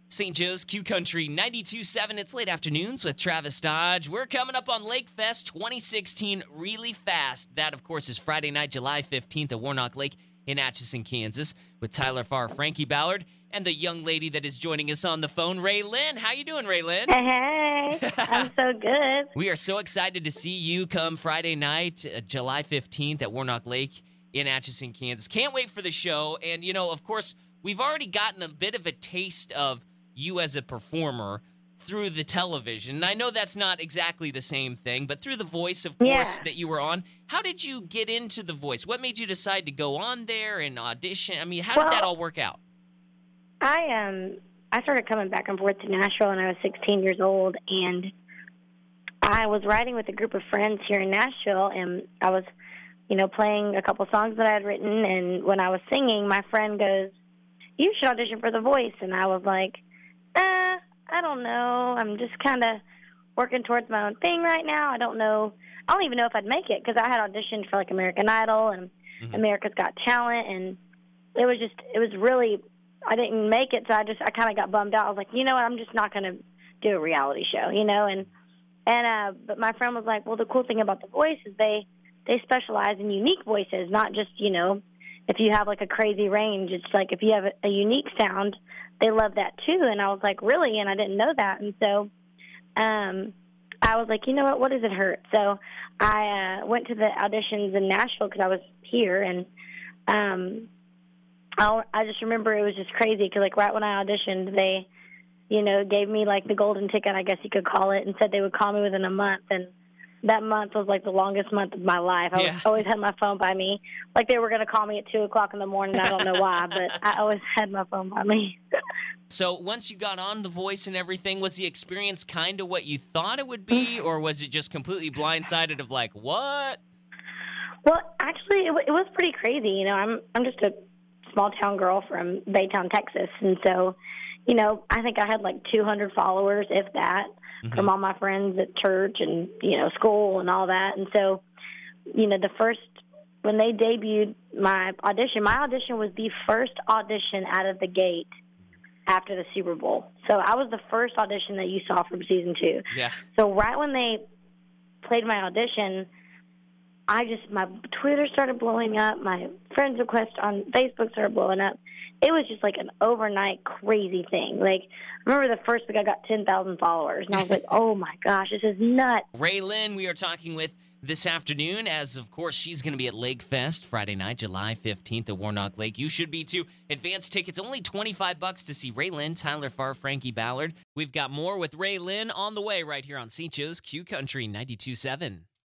St. Joe's Q Country 92.7. It's late afternoons with Travis Dodge. We're coming up on Lake Fest 2016 really fast. That, of course, is Friday night, July 15th at Warnock Lake in Atchison, Kansas, with Tyler Farr, Frankie Ballard, and the young lady that is joining us on the phone, Ray Lynn. How you doing, Ray Lynn? Hey, I'm so good. We are so excited to see you come Friday night, July 15th at Warnock Lake in Atchison, Kansas. Can't wait for the show. And, of course, we've already gotten a bit of a taste of you as a performer through the television. And I know that's not exactly the same thing, but through The Voice, of course, that you were on. How did you get into The Voice? What made you decide to go on there and audition? I mean, how did that all work out? I started coming back and forth to Nashville when I was 16 years old, and I was riding with a group of friends here in Nashville, and I was, playing a couple songs that I had written, and when I was singing, my friend goes, "You should audition for The Voice," and I was like, I don't know. I'm just kind of working towards my own thing right now. I don't know. I don't even know if I'd make it because I had auditioned for American Idol and America's Got Talent, and it was really, I didn't make it, so I kind of got bummed out. I was like, you know what, I'm just not going to do a reality show, but my friend was like, well, the cool thing about The Voice is they specialize in unique voices, not just, if you have a crazy range. It's like if you have a unique sound, they love that too. And I was like, really? And I didn't know that. And so I was like, you know what does it hurt? So I went to the auditions in Nashville because I was here. And I just remember it was just crazy because, right when I auditioned, they, gave me, the golden ticket, I guess you could call it, and said they would call me within a month. And that month was, the longest month of my life. I always had my phone by me. They were going to call me at 2 o'clock in the morning. I don't know why, but I always had my phone by me. So once you got on The Voice and everything, was the experience kind of what you thought it would be, or was it just completely blindsided of what? Well, actually, it was pretty crazy. I'm just a small-town girl from Baytown, Texas, and so, I think I had 200 followers, if that, from all my friends at church and, school and all that. And so, when they debuted my audition was the first audition out of the gate after the Super Bowl. So I was the first audition that you saw from season 2. Yeah. So right when they played my audition, my Twitter started blowing up. My friends requests on Facebook started blowing up. It was just an overnight crazy thing. I remember the first week I got 10,000 followers, and I was like, oh my gosh, this is nuts. Ray Lynn, we are talking with this afternoon, as of course she's going to be at Lake Fest Friday night, July 15th at Warnock Lake. You should be too. Advance tickets, only $25 to see Ray Lynn, Tyler Farr, Frankie Ballard. We've got more with Ray Lynn on the way right here on St. Joe's Q Country 92.7.